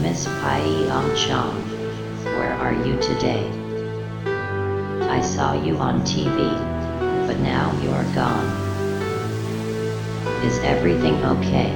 Miss Pai Chong, where are you today? I saw you on TV, but now you're gone. Is everything okay?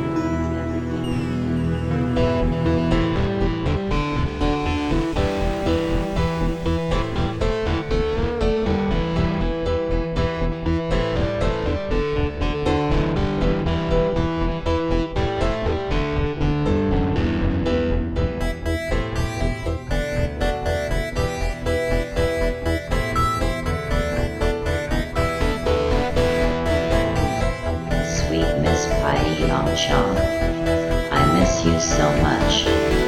Sweet Miss Pai Chong, I miss you so much.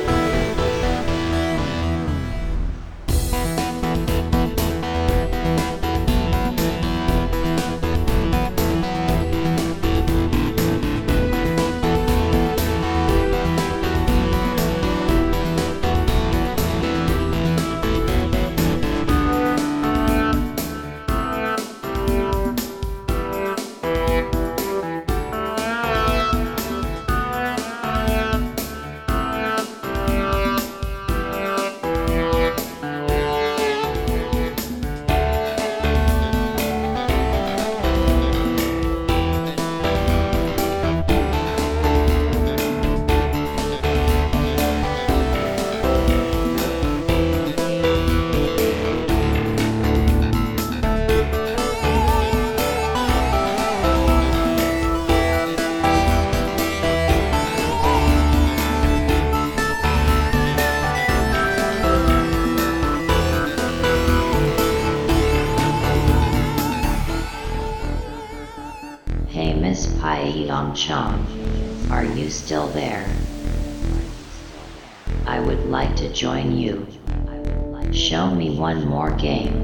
Hey Miss Pai Chong, are you still there? I would like to join you. Show me one more game.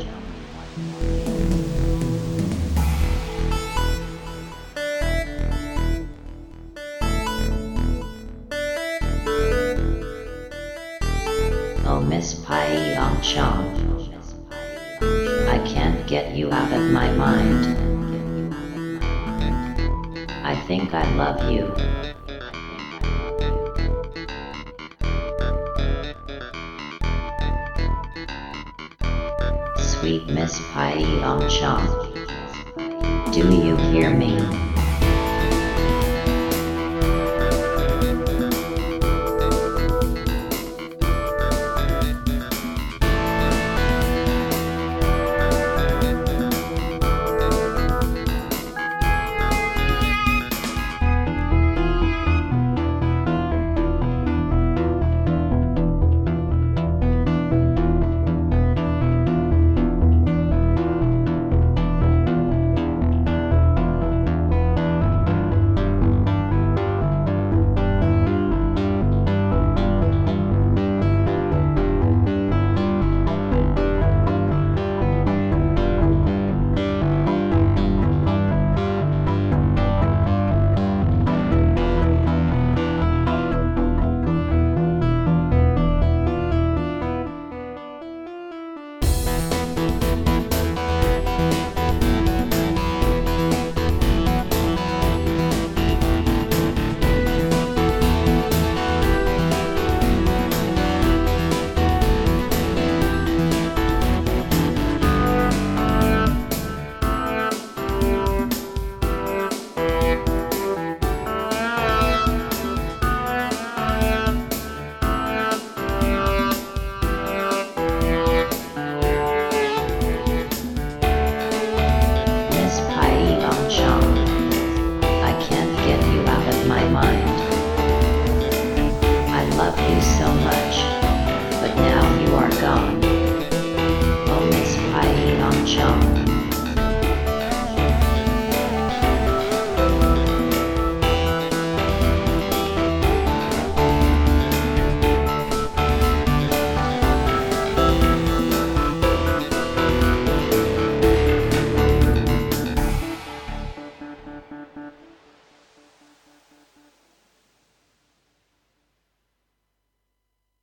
Oh Miss Pai Chong, I can't get you out of my mind. I think I love you. Sweet Miss Pai Chong, do you hear me?